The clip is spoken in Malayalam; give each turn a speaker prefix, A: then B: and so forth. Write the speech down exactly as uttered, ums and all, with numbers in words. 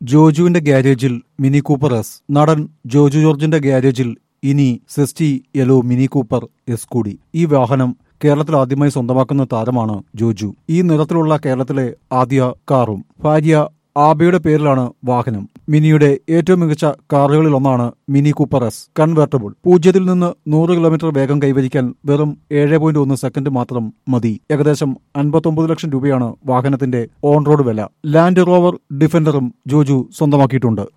A: ജോജുവിന്റെ ഗ്യാരേജിൽ മിനി കൂപ്പർ എസ്. നടൻ ജോജു ജോർജിന്റെ ഗ്യാരേജിൽ ഇനി zesty yellow Mini Cooper S കൂടി. ഈ വാഹനം കേരളത്തിൽ ആദ്യമായി സ്വന്തമാക്കുന്ന താരമാണ് ജോജു. ഈ നിറത്തിലുള്ള കേരളത്തിലെ ആദ്യ കാറും. ഭാര്യ ആബയുടെ പേരിലാണ് വാഹനം. മിനിയുടെ ഏറ്റവും മികച്ച കാറുകളിൽ ഒന്നാണ് മിനി കൂപ്പർ എസ് കൺവേർട്ടബിൾ. പൂജ്യത്തിൽ നിന്ന് നൂറ് കിലോമീറ്റർ വേഗം കൈവരിക്കാൻ വെറും ഏഴ് പോയിന്റ് ഒന്ന് സെക്കൻഡ് മാത്രം മതി. ഏകദേശം അൻപത്തൊമ്പത് ലക്ഷം രൂപയാണ് വാഹനത്തിന്റെ ഓൺ റോഡ് വില. ലാൻഡ് റോവർ ഡിഫൻഡറും ജോജു സ്വന്തമാക്കിയിട്ടുണ്ട്.